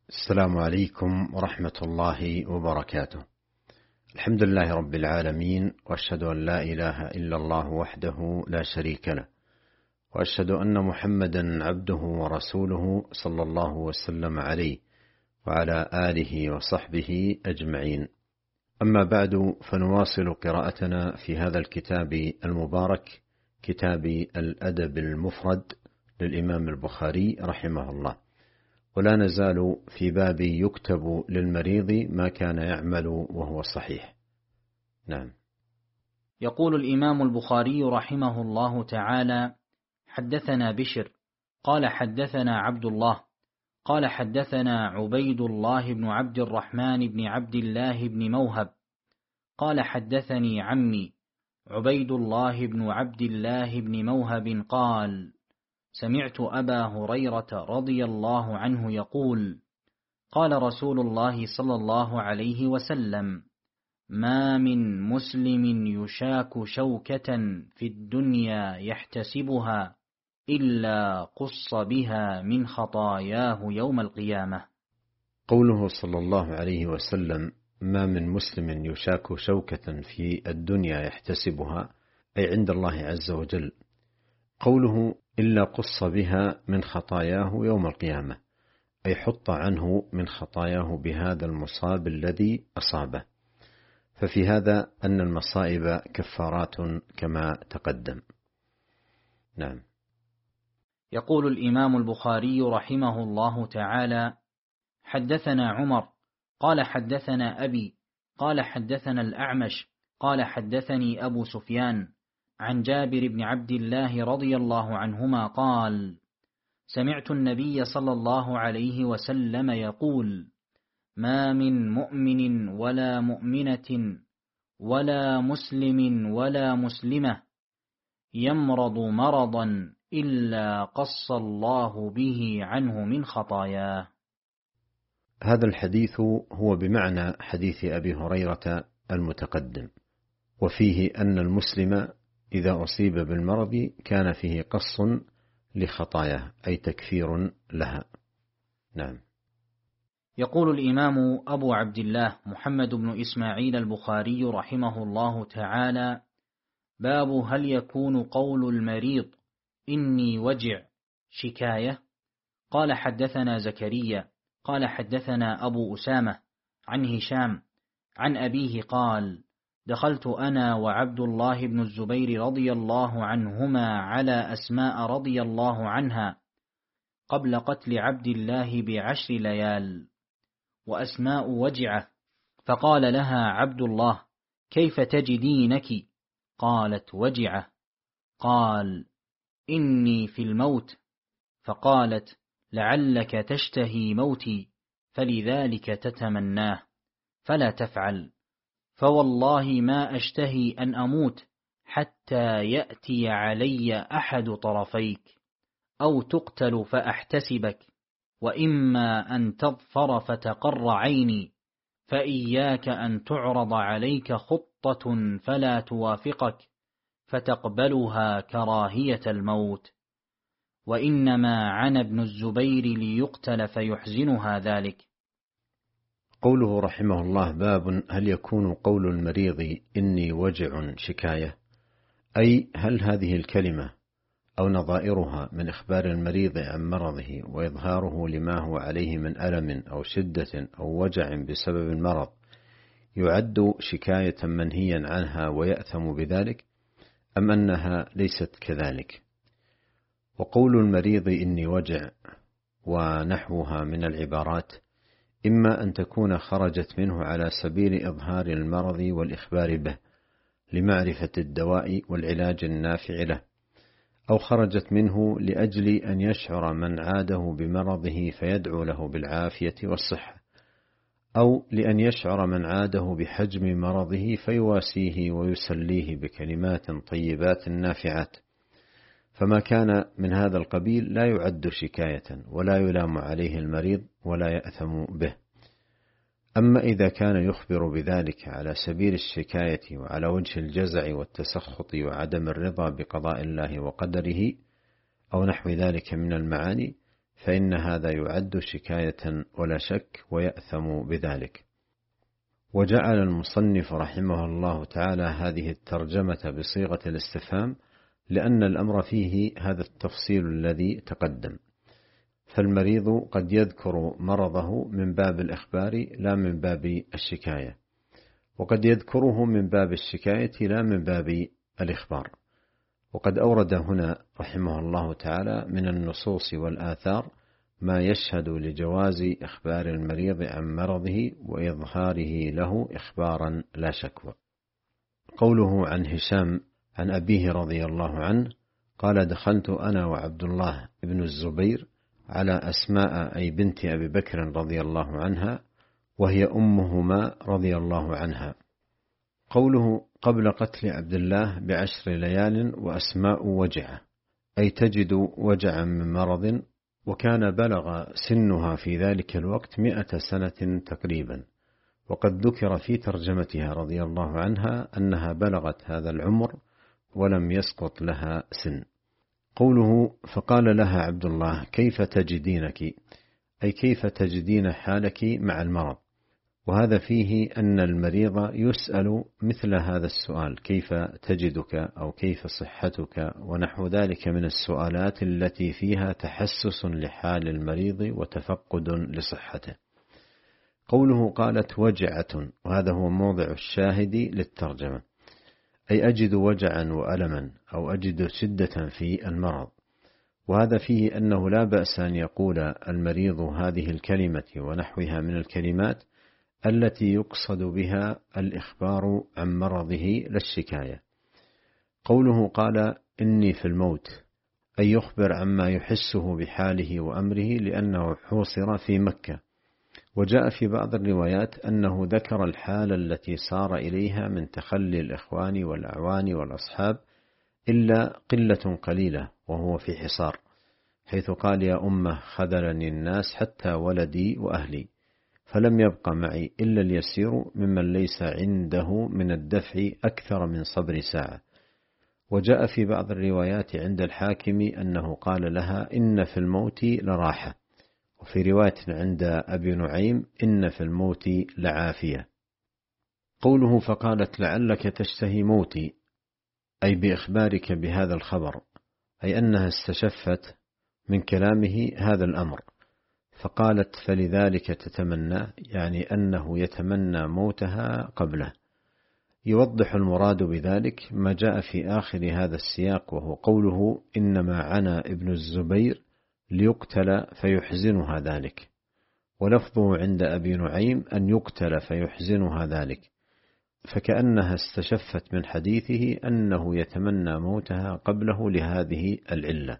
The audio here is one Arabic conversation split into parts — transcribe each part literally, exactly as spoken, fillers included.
السلام عليكم ورحمة الله وبركاته. الحمد لله رب العالمين، وأشهد أن لا إله إلا الله وحده لا شريك له، وأشهد أن محمدا عبده ورسوله صلى الله وسلم عليه وعلى آله وصحبه أجمعين. أما بعد، فنواصل قراءتنا في هذا الكتاب المبارك، كتاب الأدب المفرد للإمام البخاري رحمه الله، ولا نزال في باب يكتب للمريض ما كان يعمل وهو صحيح. نعم. يقول الإمام البخاري رحمه الله تعالى: حدثنا بشر قال حدثنا عبد الله قال حدثنا عبيد الله بن عبد الرحمن بن عبد الله بن موهب قال حدثني عمي عبيد الله بن عبد الله بن موهب قال: سمعت أبا هريرة رضي الله عنه يقول: قال رسول الله صلى الله عليه وسلم: ما من مسلم يشاك شوكة في الدنيا يحتسبها إلا قص بها من خطاياه يوم القيامة. قوله صلى الله عليه وسلم: ما من مسلم يشاك شوكة في الدنيا يحتسبها، أي عند الله عز وجل. قوله إلا قص بها من خطاياه يوم القيامة، أي حط عنه من خطاياه بهذا المصاب الذي أصابه، ففي هذا أن المصائب كفارات كما تقدم. نعم. يقول الإمام البخاري رحمه الله تعالى: حدثنا عمر قال حدثنا أبي قال حدثنا الأعمش قال حدثني أبو سفيان عن جابر بن عبد الله رضي الله عنهما قال: سمعت النبي صلى الله عليه وسلم يقول: ما من مؤمن ولا مؤمنة ولا مسلم ولا مسلمة يمرض مرضا إلا قص الله به عنه من خطاياه. هذا الحديث هو بمعنى حديث أبي هريرة المتقدم، وفيه أن المسلم إذا أصيب بالمرض كان فيه قص لخطاياه، أي تكفير لها. نعم. يقول الإمام أبو عبد الله محمد بن إسماعيل البخاري رحمه الله تعالى: باب هل يكون قول المريض إني وجع شكاية؟ قال حدثنا زكريا قال حدثنا أبو أسامة عن هشام عن أبيه قال: دخلت أنا وعبد الله بن الزبير رضي الله عنهما على أسماء رضي الله عنها قبل قتل عبد الله بعشر ليال، وأسماء وجعة، فقال لها عبد الله: كيف تجدينك؟ قالت: وجعة. قال: إني في الموت. فقالت: لعلك تشتهي موتي فلذلك تتمناه، فلا تفعل، فوالله ما أشتهي أن أموت حتى يأتي علي أحد طرفيك، أو تقتل فأحتسبك، وإما أن تظفر فتقر عيني، فإياك أن تعرض عليك خطة فلا توافقك فتقبلها كراهية الموت، وإنما عن ابن الزبير ليقتل فيحزنها ذلك. قوله رحمه الله: باب هل يكون قول المريض إني وجع شكاية، أي هل هذه الكلمة أو نظائرها من إخبار المريض عن مرضه وإظهاره لما هو عليه من ألم أو شدة أو وجع بسبب المرض يعد شكاية منهيا عنها ويأثم بذلك، أم أنها ليست كذلك؟ وقول المريض إني وجع ونحوها من العبارات إما أن تكون خرجت منه على سبيل إظهار المرض والإخبار به لمعرفة الدواء والعلاج النافع له، أو خرجت منه لأجل أن يشعر من عاده بمرضه فيدعو له بالعافية والصحة، أو لأن يشعر من عاده بحجم مرضه فيواسيه ويسليه بكلمات طيبات نافعات. فما كان من هذا القبيل لا يعد شكاية ولا يلام عليه المريض ولا يأثم به. أما إذا كان يخبر بذلك على سبيل الشكاية وعلى وجه الجزع والتسخط وعدم الرضا بقضاء الله وقدره أو نحو ذلك من المعاني، فإن هذا يعد شكاية ولا شك، ويأثم بذلك. وجعل المصنف رحمه الله تعالى هذه الترجمة بصيغة الاستفهام لأن الأمر فيه هذا التفصيل الذي تقدم. فالمريض قد يذكر مرضه من باب الإخبار لا من باب الشكاية، وقد يذكره من باب الشكاية لا من باب الإخبار. وقد أورد هنا رحمه الله تعالى من النصوص والآثار ما يشهد لجواز إخبار المريض عن مرضه وإظهاره له إخبارا لا شكوى. قوله عن هشام عن أبيه رضي الله عنه قال: دخلت أنا وعبد الله بن الزبير على أسماء أي بنت أبي بكر رضي الله عنها، وهي أمهما رضي الله عنها. قوله قبل قتل عبد الله بعشر ليال وأسماء وجعة، أي تجد وجعا من مرض، وكان بلغ سنها في ذلك الوقت مئة سنة تقريبا. وقد ذكر في ترجمتها رضي الله عنها أنها بلغت هذا العمر ولم يسقط لها سن. قوله فقال لها عبد الله: كيف تجدينك؟ أي كيف تجدين حالك مع المرض. وهذا فيه أن المريض يسأل مثل هذا السؤال: كيف تجدك؟ أو كيف صحتك؟ ونحو ذلك من السؤالات التي فيها تحسس لحال المريض وتفقد لصحته. قوله قالت وجعة، وهذا هو موضع الشاهد للترجمة، أي أجد وجعا وألما، أو أجد شدة في المرض. وهذا فيه أنه لا بأس أن يقول المريض هذه الكلمة ونحوها من الكلمات التي يقصد بها الإخبار عن مرضه لا الشكاية. قوله قال إني في الموت، أي يخبر عما يحسه بحاله وأمره، لأنه حوصر في مكة. وجاء في بعض الروايات أنه ذكر الحال التي سار إليها من تخلي الإخوان والأعوان والأصحاب إلا قلة قليلة وهو في حصار، حيث قال: يا أمة خذلني الناس حتى ولدي وأهلي، فلم يبق معي إلا اليسير ممن ليس عنده من الدفع أكثر من صبر ساعة. وجاء في بعض الروايات عند الحاكم أنه قال لها: إن في الموت لراحة. وفي رواية عند أبي نعيم: إن في الموت لعافية. قوله فقالت لعلك تشتهي موتي، أي بإخبارك بهذا الخبر، أي أنها استشفت من كلامه هذا الأمر، فقالت فلذلك تتمنى، يعني أنه يتمنى موتها قبله. يوضح المراد بذلك ما جاء في آخر هذا السياق، وهو قوله إنما عنا ابن الزبير ليقتل فيحزنها ذلك، ولفظه عند أبي نعيم أن يقتل فيحزنها ذلك، فكأنها استشفت من حديثه أنه يتمنى موتها قبله لهذه العلة.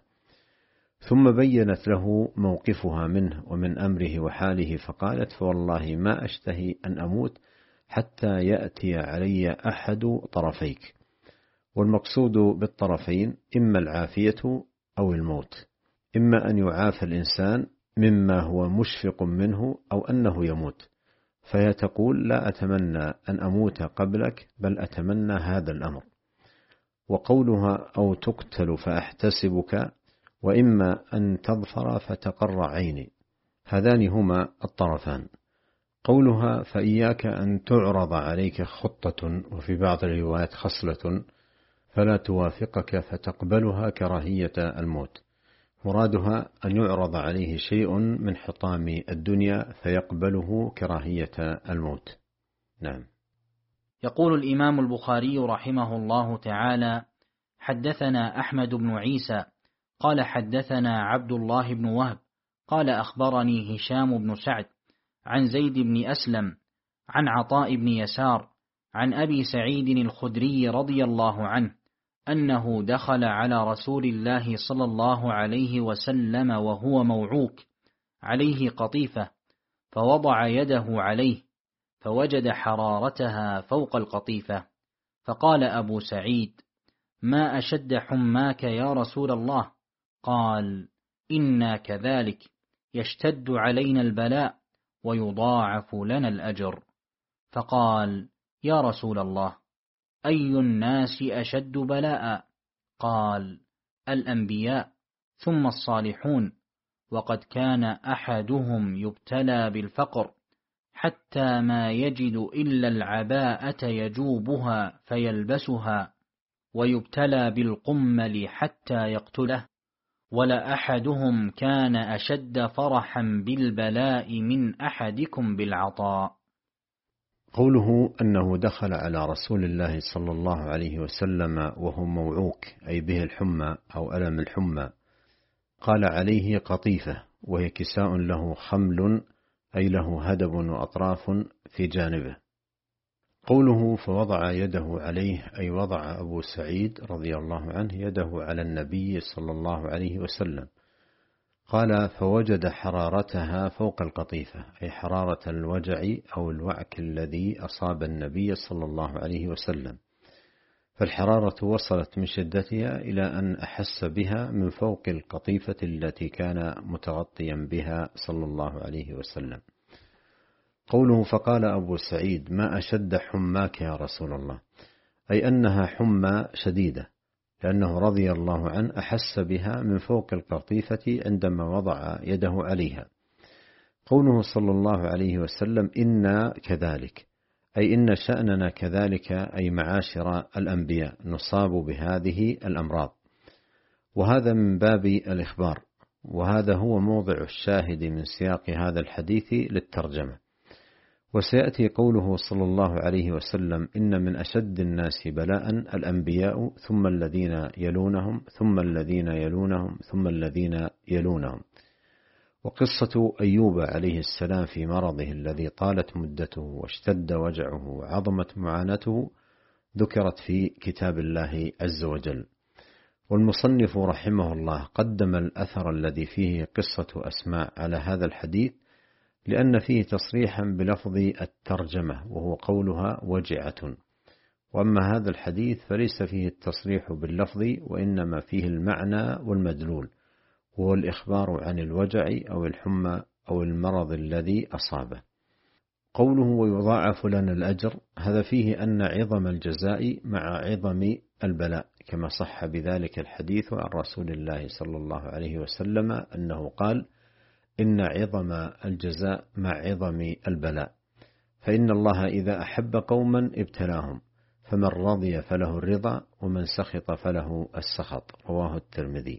ثم بينت له موقفها منه ومن أمره وحاله، فقالت: فوالله ما أشتهي أن أموت حتى يأتي علي أحد طرفيك. والمقصود بالطرفين إما العافية أو الموت، إما أن يعافى الإنسان مما هو مشفق منه، أو أنه يموت، فهي تقول: لا أتمنى أن أموت قبلك، بل أتمنى هذا الأمر. وقولها أو تقتل فأحتسبك، وإما أن تظفر فتقر عيني، هذان هما الطرفان. قولها فإياك أن تعرض عليك خطة، وفي بعض الروايات خصلة، فلا توافقك فتقبلها كراهية الموت. مرادها أن يعرض عليه شيء من حطام الدنيا فيقبله كراهية الموت. نعم. يقول الإمام البخاري رحمه الله تعالى: حدثنا أحمد بن عيسى قال حدثنا عبد الله بن وهب قال أخبرني هشام بن سعد عن زيد بن أسلم عن عطاء بن يسار عن أبي سعيد الخدري رضي الله عنه أنه دخل على رسول الله صلى الله عليه وسلم وهو موعوك عليه قطيفة، فوضع يده عليه فوجد حرارتها فوق القطيفة، فقال أبو سعيد: ما أشد حماك يا رسول الله؟ قال: إنا كذلك، يشتد علينا البلاء ويضاعف لنا الأجر. فقال: يا رسول الله، أي الناس أشد بلاء؟ قال: الأنبياء ثم الصالحون. وقد كان أحدهم يبتلى بالفقر حتى ما يجد إلا العباءة يجوبها فيلبسها، ويبتلى بالقمل حتى يقتله، ولأحدهم كان أشد فرحا بالبلاء من أحدكم بالعطاء. قوله أنه دخل على رسول الله صلى الله عليه وسلم وهو موعوك أي به الحمى أو ألم الحمى، قال عليه قطيفة وهي كساء له خمل أي له هدب وأطراف في جانبه. قوله فوضع يده عليه أي وضع أبو سعيد رضي الله عنه يده على النبي صلى الله عليه وسلم. قال فوجد حرارتها فوق القطيفة أي حرارة الوجع أو الوعك الذي أصاب النبي صلى الله عليه وسلم، فالحرارة وصلت من شدتها إلى أن أحس بها من فوق القطيفة التي كان متغطيا بها صلى الله عليه وسلم. قوله فقال أبو سعيد ما أشد حماك يا رسول الله، أي أنها حمى شديدة، لأنه رضي الله عنه أحس بها من فوق القطيفة عندما وضع يده عليها. قوله صلى الله عليه وسلم إنا كذلك، أي إن شأننا كذلك، أي معاشر الأنبياء نصاب بهذه الأمراض، وهذا من باب الإخبار، وهذا هو موضع الشاهد من سياق هذا الحديث للترجمة. وسيأتي قوله صلى الله عليه وسلم إن من أشد الناس بلاء الأنبياء ثم الذين يلونهم ثم الذين يلونهم ثم الذين يلونهم. وقصة أيوب عليه السلام في مرضه الذي طالت مدته واشتد وجعه وعظمت معاناته ذكرت في كتاب الله عز وجل. والمصنف رحمه الله قدم الأثر الذي فيه قصة أسماء على هذا الحديث لأن فيه تصريحا بلفظ الترجمة وهو قولها وجعة، وأما هذا الحديث فليس فيه التصريح باللفظ وإنما فيه المعنى والمدلول، وهو الإخبار عن الوجع أو الحمى أو المرض الذي أصابه. قوله ويضاعف لنا الأجر، هذا فيه أن عظم الجزاء مع عظم البلاء، كما صح بذلك الحديث عن رسول الله صلى الله عليه وسلم أنه قال إن عظم الجزاء مع عظم البلاء، فإن الله إذا أحب قوما ابتلاهم، فمن رضي فله الرضا ومن سخط فله السخط، رواه الترمذي.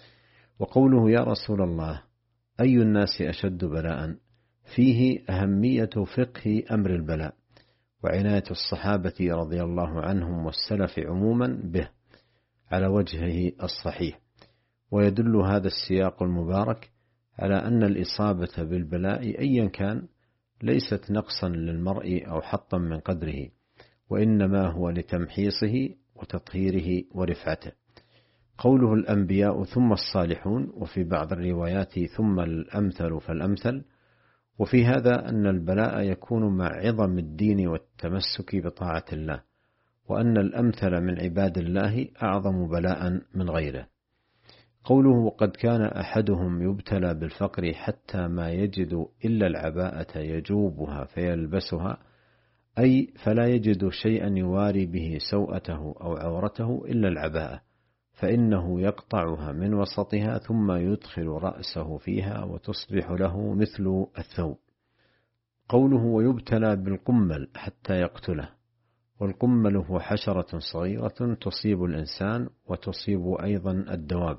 وقوله يا رسول الله أي الناس أشد بلاء، فيه أهمية فقه أمر البلاء وعناية الصحابة رضي الله عنهم والسلف عموما به على وجهه الصحيح. ويدل هذا السياق المبارك على أن الإصابة بالبلاء أيا كان ليست نقصا للمرء أو حطا من قدره، وإنما هو لتمحيصه وتطهيره ورفعته. قوله الأنبياء ثم الصالحون، وفي بعض الروايات ثم الأمثل فالأمثل، وفي هذا أن البلاء يكون مع عظم الدين والتمسك بطاعة الله، وأن الأمثل من عباد الله أعظم بلاء من غيره. قوله وقد كان أحدهم يبتلى بالفقر حتى ما يجد إلا العباءة يجوبها فيلبسها، أي فلا يجد شيئا يواري به سوءته أو عورته إلا العباءة، فإنه يقطعها من وسطها ثم يدخل رأسه فيها وتصبح له مثل الثوب. قوله ويبتلى بالقمل حتى يقتله، والقمل هو حشرة صغيرة تصيب الإنسان وتصيب أيضا الدواب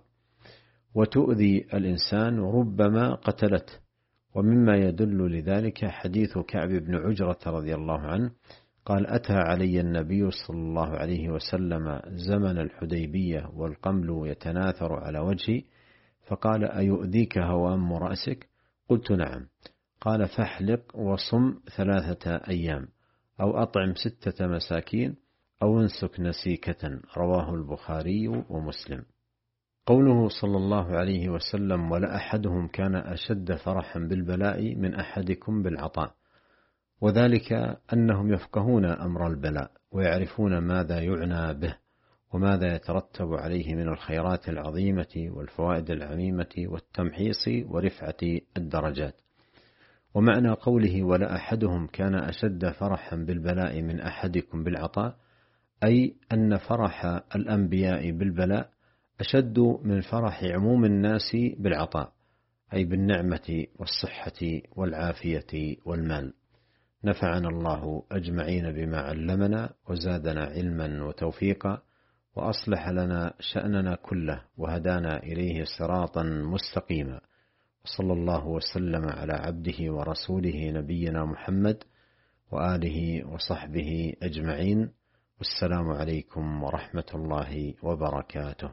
وتؤذي الإنسان وربما قتلته. ومما يدل لذلك حديث كعب بن عجرة رضي الله عنه قال أتى علي النبي صلى الله عليه وسلم زمن الحديبية والقمل يتناثر على وجهي، فقال أيؤذيك هوام رأسك؟ قلت نعم. قال فاحلق وصم ثلاثة أيام أو أطعم ستة مساكين أو انسك نسيكة، رواه البخاري ومسلم. قوله صلى الله عليه وسلم ولا أحدهم كان أشد فرحا بالبلاء من أحدكم بالعطاء، وذلك أنهم يفقهون أمر البلاء ويعرفون ماذا يعنى به وماذا يترتب عليه من الخيرات العظيمة والفوائد العميمة والتمحيص ورفعة الدرجات. ومعنى قوله ولا أحدهم كان أشد فرحا بالبلاء من أحدكم بالعطاء، أي أن فرح الأنبياء بالبلاء أشد من فرح عموم الناس بالعطاء، أي بالنعمة والصحة والعافية والمال. نفعنا الله أجمعين بما علمنا وزادنا علما وتوفيقا، وأصلح لنا شأننا كله وهدانا إليه صراطا مستقيما. وصلى الله وسلم على عبده ورسوله نبينا محمد وآله وصحبه أجمعين. والسلام عليكم ورحمة الله وبركاته.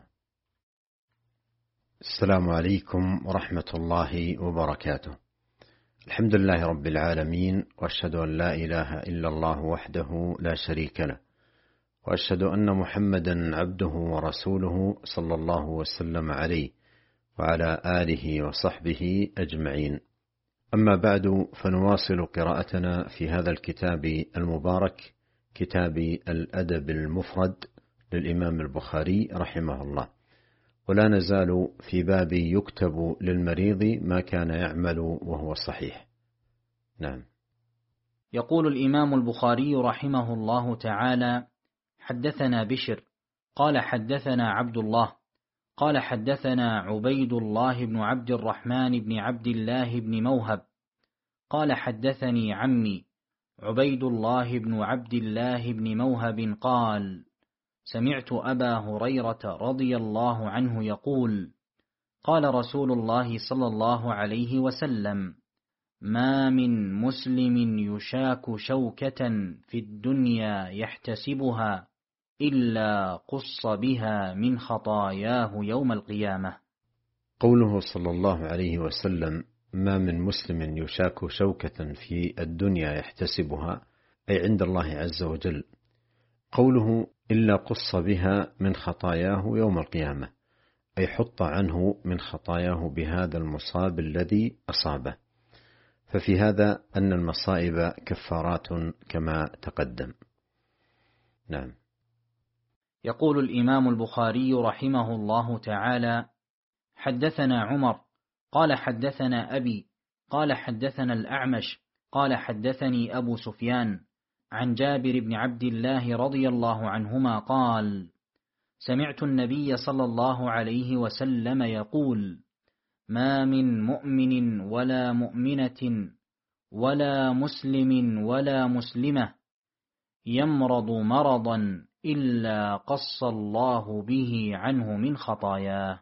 السلام عليكم ورحمة الله وبركاته. الحمد لله رب العالمين، وأشهد أن لا إله إلا الله وحده لا شريك له، وأشهد أن محمدا عبده ورسوله صلى الله وسلم عليه وعلى آله وصحبه أجمعين. أما بعد، فنواصل قراءتنا في هذا الكتاب المبارك، كتاب الأدب المفرد للإمام البخاري رحمه الله، ولا نزال في باب يكتب للمريض ما كان يعمل وهو صحيح. نعم. يقول الإمام البخاري رحمه الله تعالى: حدثنا بشر قال حدثنا عبد الله قال حدثنا عبيد الله بن عبد الرحمن بن عبد الله بن موهب قال حدثني عمي عبيد الله بن عبد الله بن موهب قال: سمعت أبا هريرة رضي الله عنه يقول: قال رسول الله صلى الله عليه وسلم: ما من مسلم يشاك شوكة في الدنيا يحتسبها إلا قص بها من خطاياه يوم القيامة. قوله صلى الله عليه وسلم: ما من مسلم يشاك شوكة في الدنيا يحتسبها، أي عند الله عز وجل. قوله إلا قص بها من خطاياه يوم القيامة، أي حط عنه من خطاياه بهذا المصاب الذي أصابه. ففي هذا أن المصائب كفارات كما تقدم. نعم. يقول الإمام البخاري رحمه الله تعالى: حدثنا عمر قال حدثنا أبي قال حدثنا الأعمش قال حدثني أبو سفيان عن جابر بن عبد الله رضي الله عنهما قال: سمعت النبي صلى الله عليه وسلم يقول: ما من مؤمن ولا مؤمنة ولا مسلم ولا مسلمة يمرض مرضا إلا قص الله به عنه من خطاياه.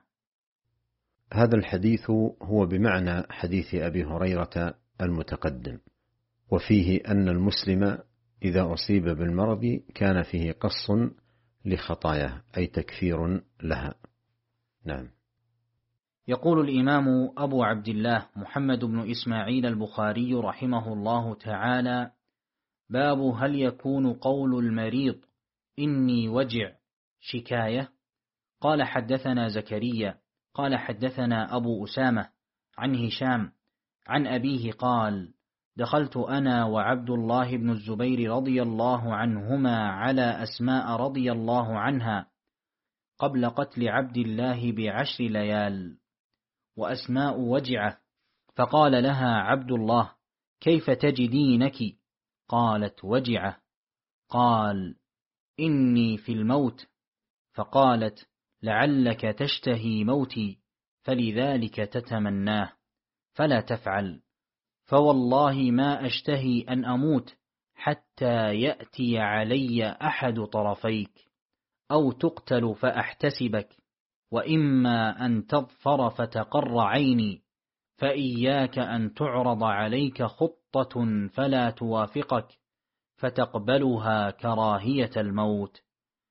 هذا الحديث هو بمعنى حديث أبي هريرة المتقدم، وفيه أن المسلم إذا أصيب بالمرض كان فيه قص لخطاياه، أي تكفير لها. نعم. يقول الإمام أبو عبد الله محمد بن إسماعيل البخاري رحمه الله تعالى: باب هل يكون قول المريض إني وجع شكاية؟ قال حدثنا زكريا قال حدثنا أبو أسامة عن هشام عن أبيه قال: دخلت أنا وعبد الله بن الزبير رضي الله عنهما على أسماء رضي الله عنها قبل قتل عبد الله بعشر ليال، وأسماء وجعة، فقال لها عبد الله: كيف تجدينك؟ قالت: وجعة. قال: إني في الموت. فقالت: لعلك تشتهي موتي فلذلك تتمناه، فلا تفعل، فوالله ما أشتهي أن أموت حتى يأتي علي أحد طرفيك، أو تقتل فأحتسبك، وإما أن تظفر فتقر عيني، فإياك أن تعرض عليك خطة فلا توافقك فتقبلها كراهية الموت،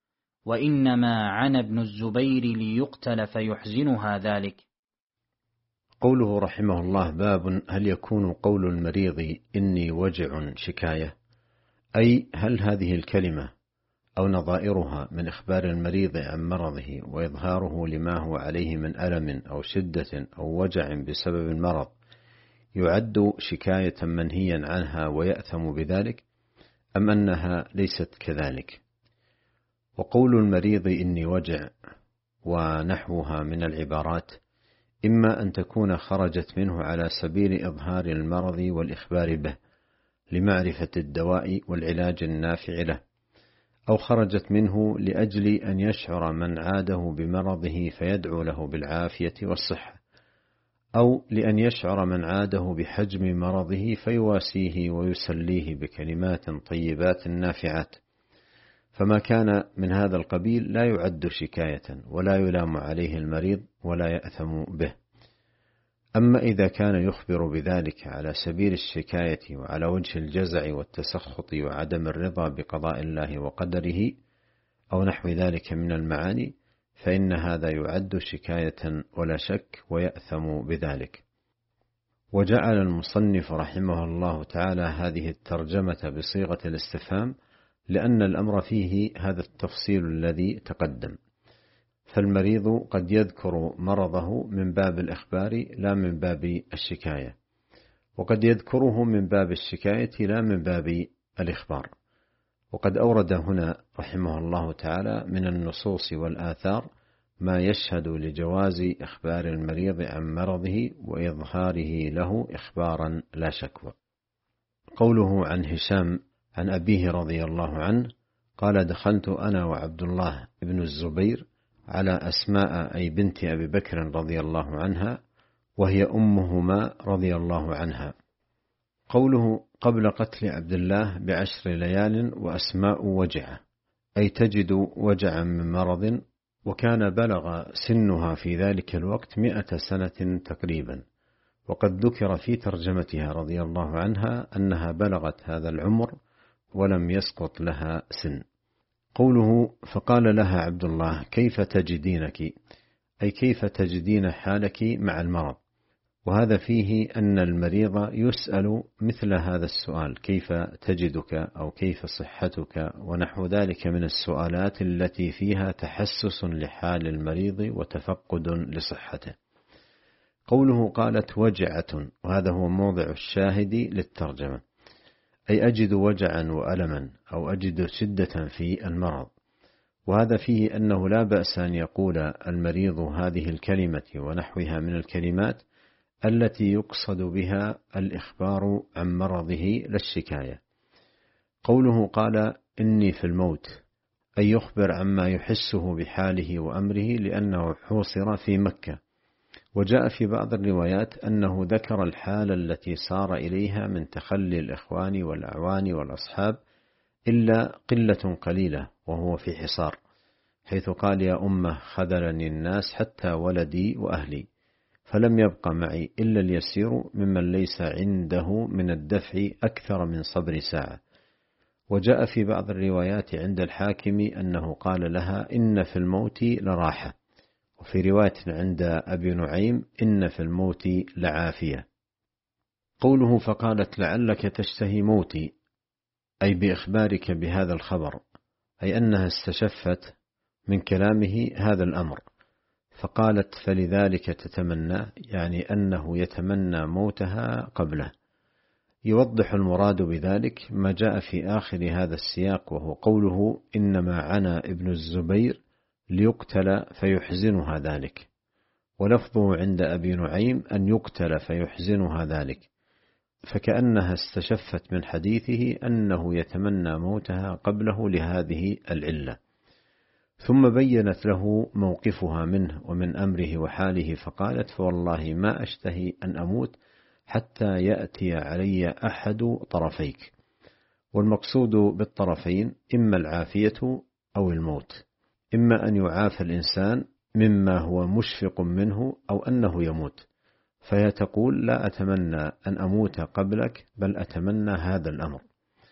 وإنما عن ابن الزبير ليقتل فيحزنها ذلك. قوله رحمه الله: باب هل يكون قول المريض إني وجع شكاية، أي هل هذه الكلمة أو نظائرها من إخبار المريض عن مرضه وإظهاره لما هو عليه من ألم أو شدة أو وجع بسبب المرض يعد شكاية منهيا عنها ويأثم بذلك، أم أنها ليست كذلك؟ وقول المريض إني وجع ونحوها من العبارات إما أن تكون خرجت منه على سبيل إظهار المرض والإخبار به لمعرفة الدواء والعلاج النافع له، أو خرجت منه لأجل أن يشعر من عاده بمرضه فيدعو له بالعافية والصحة، أو لأن يشعر من عاده بحجم مرضه فيواسيه ويسليه بكلمات طيبات نافعات، فما كان من هذا القبيل لا يعد شكاية ولا يلام عليه المريض ولا يأثم به. أما إذا كان يخبر بذلك على سبيل الشكاية وعلى وجه الجزع والتسخط وعدم الرضا بقضاء الله وقدره أو نحو ذلك من المعاني، فإن هذا يعد شكاية ولا شك، ويأثم بذلك. وجعل المصنف رحمه الله تعالى هذه الترجمة بصيغة الاستفهام لأن الأمر فيه هذا التفصيل الذي تقدم، فالمريض قد يذكر مرضه من باب الإخبار لا من باب الشكاية، وقد يذكره من باب الشكاية لا من باب الإخبار. وقد أورد هنا رحمه الله تعالى من النصوص والآثار ما يشهد لجواز إخبار المريض عن مرضه وإظهاره له إخبارا لا شكوى. قوله عن هشام عن أبيه رضي الله عنه قال: دخلت أنا وعبد الله بن الزبير على أسماء أي بنت أبي بكر رضي الله عنها، وهي أمهما رضي الله عنها. قوله قبل قتل عبد الله بعشر ليال وأسماء وجعة، أي تجد وجعا من مرض، وكان بلغ سنها في ذلك الوقت مئة سنة تقريبا، وقد ذكر في ترجمتها رضي الله عنها أنها بلغت هذا العمر ولم يسقط لها سن. قوله فقال لها عبد الله: كيف تجدينك؟ أي كيف تجدين حالك مع المرض. وهذا فيه أن المريض يسأل مثل هذا السؤال: كيف تجدك؟ أو كيف صحتك؟ ونحو ذلك من السؤالات التي فيها تحسس لحال المريض وتفقد لصحته. قوله قالت وجعة، وهذا هو موضع الشاهد للترجمة، أي أجد وجعا وألما، أو أجد شدة في المرض. وهذا فيه أنه لا بأس أن يقول المريض هذه الكلمة ونحوها من الكلمات التي يقصد بها الإخبار عن مرضه لا الشكاية. قوله قال إني في الموت، أي يخبر عما يحسه بحاله وأمره، لأنه حوصر في مكة. وجاء في بعض الروايات أنه ذكر الحال التي صار إليها من تخلي الإخوان والأعوان والأصحاب إلا قلة قليلة وهو في حصار، حيث قال: يا أمة خذلني الناس حتى ولدي وأهلي، فلم يبق معي إلا اليسير ممن ليس عنده من الدفع أكثر من صبر ساعة. وجاء في بعض الروايات عند الحاكم أنه قال لها: إن في الموت لراحة. وفي رواية عند أبي نعيم: إن في الموت لعافية. قوله فقالت لعلك تشتهي موتي، أي بإخبارك بهذا الخبر، أي أنها استشفت من كلامه هذا الأمر، فقالت فلذلك تتمنى، يعني أنه يتمنى موتها قبله. يوضح المراد بذلك ما جاء في آخر هذا السياق، وهو قوله إنما عنا ابن الزبير ليقتل فيحزنها ذلك، ولفظه عند أبي نعيم أن يقتل فيحزنها ذلك، فكأنها استشفت من حديثه أنه يتمنى موتها قبله لهذه العلة. ثم بينت له موقفها منه ومن أمره وحاله، فقالت: فوالله ما أشتهي أن أموت حتى يأتي علي أحد طرفيك. والمقصود بالطرفين إما العافية أو الموت، إما أن يعافى الإنسان مما هو مشفق منه أو أنه يموت، فهي تقول: لا أتمنى أن أموت قبلك، بل أتمنى هذا الأمر.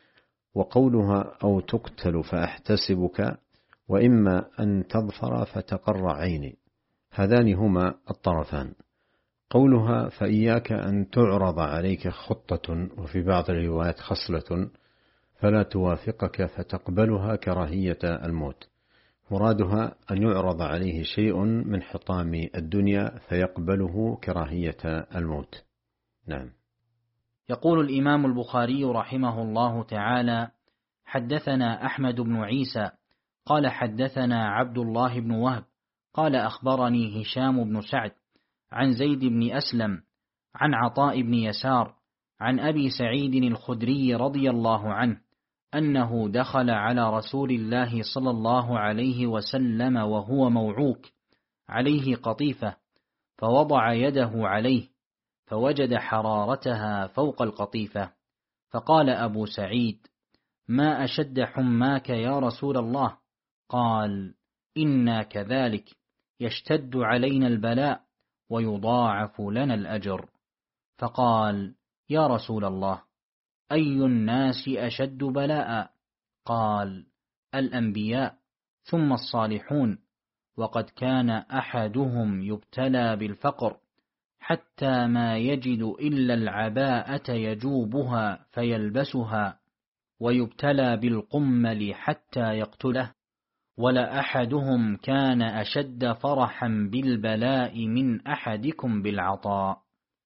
وقولها أو تقتل فأحتسبك، وإما أن تظفر فتقر عيني، هذان هما الطرفان. قولها فإياك أن تعرض عليك خطة، وفي بعض الروايات خصلة، فلا توافقك فتقبلها كراهية الموت. مرادها أن يعرض عليه شيء من حطام الدنيا فيقبله كراهية الموت. نعم. يقول الإمام البخاري رحمه الله تعالى: حدثنا أحمد بن عيسى قال حدثنا عبد الله بن وهب قال أخبرني هشام بن سعد عن زيد بن أسلم عن عطاء بن يسار عن أبي سعيد الخدري رضي الله عنه أنه دخل على رسول الله صلى الله عليه وسلم وهو موعوك عليه قطيفة، فوضع يده عليه فوجد حرارتها فوق القطيفة، فقال أبو سعيد: ما أشد حماك يا رسول الله؟ قال: إنا كذلك، يشتد علينا البلاء ويضاعف لنا الأجر. فقال: يا رسول الله، أي الناس أشد بلاء؟ قال: الأنبياء ثم الصالحون، وقد كان أحدهم يبتلى بالفقر حتى ما يجد إلا العباءة يجوبها فيلبسها، ويبتلى بالقمل حتى يقتله، ولأحدهم كان أشد فرحا بالبلاء من أحدكم بالعطاء.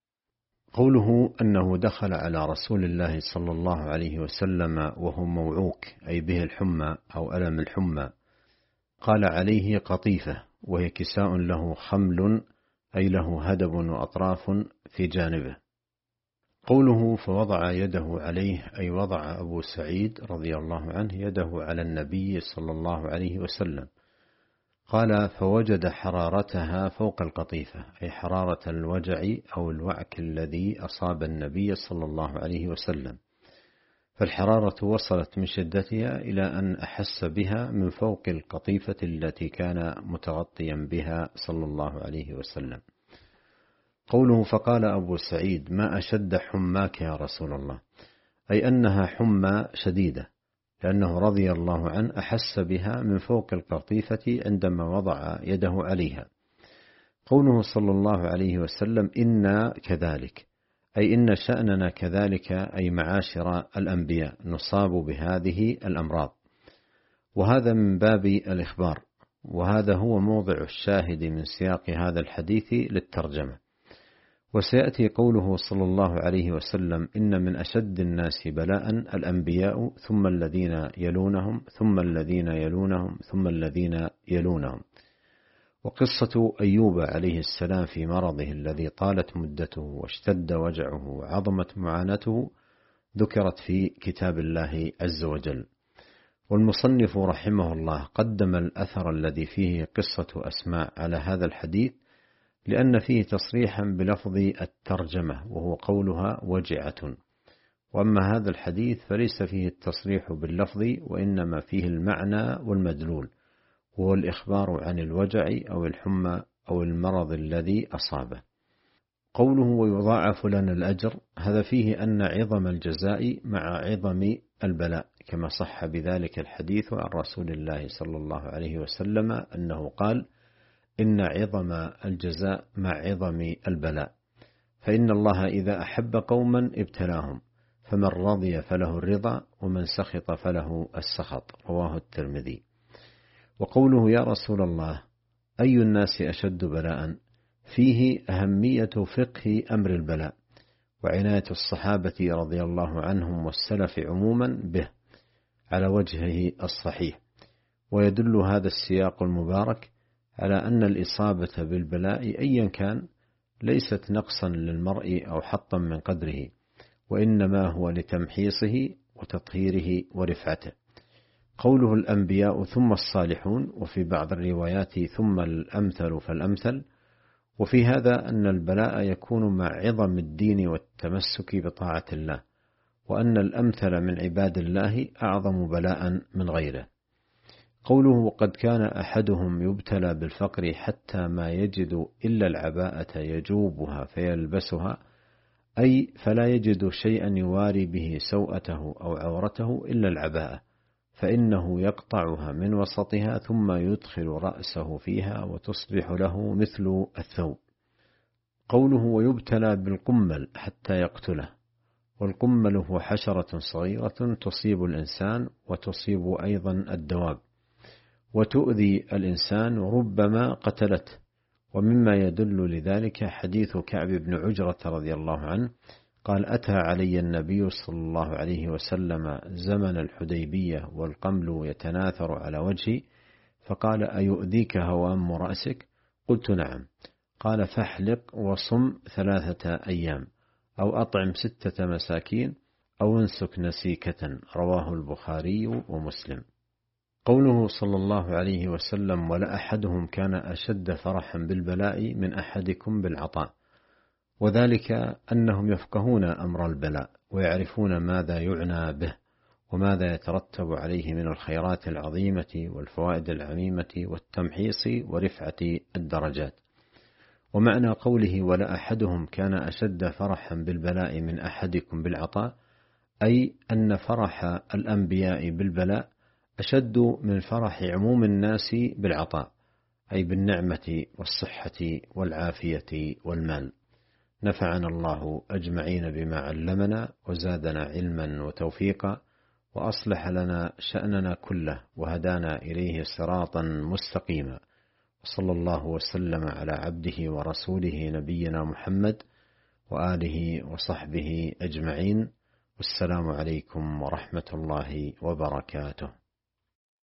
قوله أنه دخل على رسول الله صلى الله عليه وسلم وهو موعوك، أي به الحمى أو ألم الحمى، قال عليه قطيفة، وهي كساء له خمل، أي له هدب وأطراف في جانبه. قوله فوضع يده عليه، أي وضع أبو سعيد رضي الله عنه يده على النبي صلى الله عليه وسلم. قال فوجد حرارتها فوق القطيفة، أي حرارة الوجع أو الوعك الذي أصاب النبي صلى الله عليه وسلم، فالحرارة وصلت من شدتها إلى أن أحس بها من فوق القطيفة التي كان متغطيا بها صلى الله عليه وسلم. قوله فقال أبو سعيد: ما أشد حماك يا رسول الله، أي أنها حمى شديدة، لأنه رضي الله عنه أحس بها من فوق القطيفة عندما وضع يده عليها. قوله صلى الله عليه وسلم: إنا كذلك، أي إن شأننا كذلك، أي معاشر الأنبياء نصاب بهذه الأمراض، وهذا من باب الإخبار، وهذا هو موضع الشاهد من سياق هذا الحديث للترجمة. وسيأتي قوله صلى الله عليه وسلم: إن من أشد الناس بلاء الأنبياء ثم الذين يلونهم ثم الذين يلونهم ثم الذين يلونهم. وقصة أيوب عليه السلام في مرضه الذي طالت مدته واشتد وجعه وعظمت معاناته ذكرت في كتاب الله عز وجل. والمصنف رحمه الله قدم الأثر الذي فيه قصة أسماء على هذا الحديث، لأن فيه تصريحا بلفظ الترجمة وهو قولها وجعة، وأما هذا الحديث فليس فيه التصريح باللفظ، وإنما فيه المعنى والمدلول، وهو الإخبار عن الوجع أو الحمى أو المرض الذي أصابه. قوله ويضاعف لنا الأجر، هذا فيه أن عظم الجزاء مع عظم البلاء، كما صح بذلك الحديث عن رسول الله صلى الله عليه وسلم أنه قال: إن عظم الجزاء مع عظم البلاء، فإن الله إذا أحب قوما ابتلاهم، فمن رضي فله الرضا ومن سخط فله السخط، رواه الترمذي. وقوله يا رسول الله أي الناس أشد بلاء، فيه أهمية فقه أمر البلاء وعناية الصحابة رضي الله عنهم والسلف عموما به على وجهه الصحيح. ويدل هذا السياق المبارك على أن الإصابة بالبلاء أيا كان ليست نقصا للمرء أو حطا من قدره، وإنما هو لتمحيصه وتطهيره ورفعته. قوله الأنبياء ثم الصالحون، وفي بعض الروايات ثم الأمثل فالأمثل، وفي هذا أن البلاء يكون مع عظم الدين والتمسك بطاعة الله، وأن الأمثل من عباد الله أعظم بلاء من غيره. قوله قد كان أحدهم يبتلى بالفقر حتى ما يجد إلا العباءة يجوبها فيلبسها، أي فلا يجد شيئا يواري به سوءته أو عورته إلا العباءة، فإنه يقطعها من وسطها ثم يدخل رأسه فيها وتصبح له مثل الثوب. قوله ويبتلى بالقمل حتى يقتله، والقمل هو حشرة صغيرة تصيب الإنسان وتصيب أيضا الدواب وتؤذي الإنسان وربما قتلته. ومما يدل لذلك حديث كعب بن عجرة رضي الله عنه قال: أتى علي النبي صلى الله عليه وسلم زمن الحديبية والقمل يتناثر على وجهي، فقال: أيؤذيك هوام رأسك؟ قلت: نعم. قال: فاحلق وصم ثلاثة أيام، أو أطعم ستة مساكين، أو انسك نسيكة، رواه البخاري ومسلم. قوله صلى الله عليه وسلم: ولأحدهم كان أشد فرحا بالبلاء من أحدكم بالعطاء، وذلك أنهم يفقهون أمر البلاء ويعرفون ماذا يعنى به وماذا يترتب عليه من الخيرات العظيمة والفوائد العميمة والتمحيص ورفعة الدرجات. ومعنى قوله: ولأحدهم كان أشد فرحا بالبلاء من أحدكم بالعطاء، أي أن فرح الأنبياء بالبلاء أشد من فرح عموم الناس بالعطاء، أي بالنعمة والصحة والعافية والمال. نفعنا الله أجمعين بما علمنا وزادنا علما وتوفيقا، وأصلح لنا شأننا كله وهدانا إليه صراطا مستقيما. وصلى الله وسلم على عبده ورسوله نبينا محمد وآله وصحبه أجمعين. والسلام عليكم ورحمة الله وبركاته.